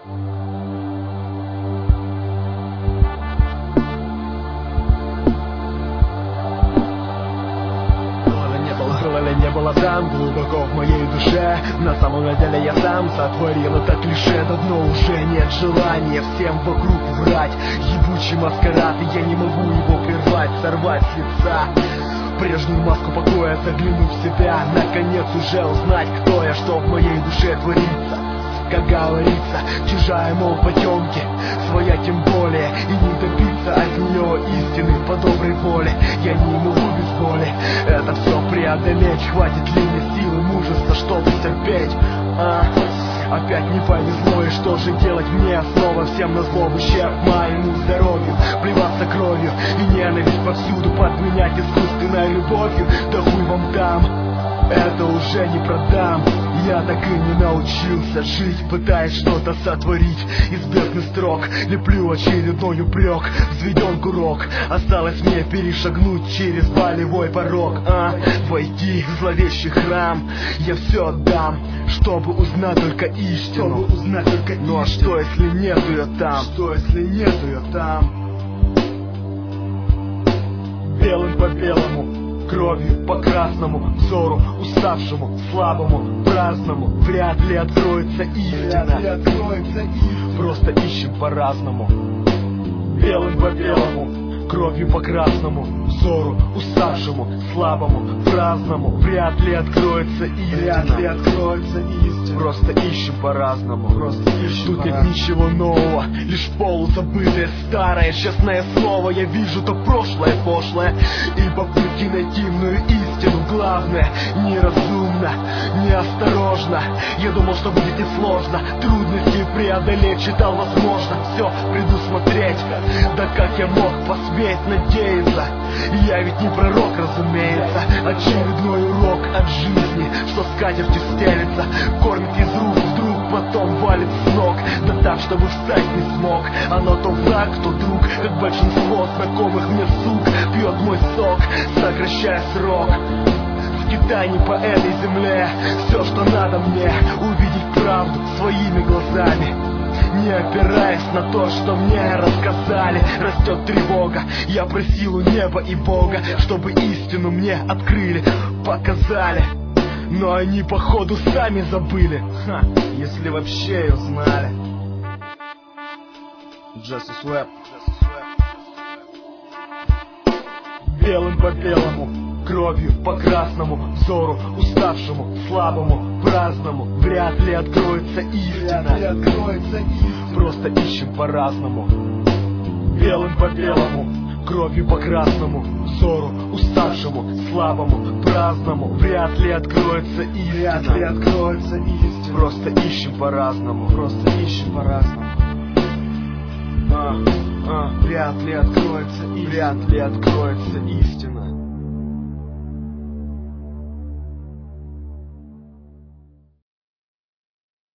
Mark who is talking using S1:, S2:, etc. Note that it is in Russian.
S1: Было ли не было там, глубоко в моей душе. На самом деле я сам сотворил это клише. Давно уже нет желания всем вокруг врать. Ебучий маскарад, и я не могу его прервать, сорвать с лица прежнюю маску покоя, заглянуть в себя, наконец уже узнать, кто я, что в моей душе творится. Как говорится, чужая, мол, потемки, своя тем более, и не добиться от нее истины по доброй воле. Я не могу без боли это все преодолеть. Хватит ли мне силы, мужества, чтобы терпеть? Опять не повезло, и что же делать мне? Снова всем назло, в ущерб моему здоровью, плеваться кровью и ненависть повсюду подменять искусственной любовью. Да хуй вам дам, это уже не продам. Я так и не научился жить, пытаясь что-то сотворить из бездны строк. Леплю очередной упрек, взведен курок. Осталось мне перешагнуть через болевой порог, войти в зловещий храм. Я все отдам, чтобы узнать только истину. Ну а что, если нету ее там? Что, если нету ее там? Белым по белому, кровью по красному, взору уставшему, слабому, праздному, вряд ли откроется истина. Просто ищем по-разному. Белым по белому, кровью по красному, взору уставшему, слабому, праздному, вряд ли откроется истина. Просто ищем по-разному. Тут нет ничего нового, лишь полузабытое старое честное слово. Я вижу то прошлое пошлое и попытки найти иную истину. Главное, неразумно, неосторожно. Я думал, что будет несложно трудности преодолеть, считал возможно все предусмотреть. Да как я мог посметь надеяться? Я ведь не пророк, разумеется. Очередной урок от жизни, что скатертью стелется, кормит из рук вдруг, потом валит с ног. Да так, чтобы встать не смог. Оно то враг, то друг, как большинство знакомых мне сук. Пьет мой сок, сокращая срок. Скитай не по этой земле. Все, что надо мне, увидеть правду своими глазами, не опираясь на то, что мне рассказали. Растет тревога, я просил у неба и Бога, чтобы истину мне открыли, показали. Но они, походу, сами забыли, если вообще ее знали. Justice Web. Белым по белому, кровью по красному, взору уставшему, слабому, праздному, вряд ли откроется истина. Просто ищем по-разному. Белым по белому, кровью по красному, взору уставшему, слабому, праздному, вряд ли откроется истина. Просто ищем по-разному. Вряд ли откроется истина.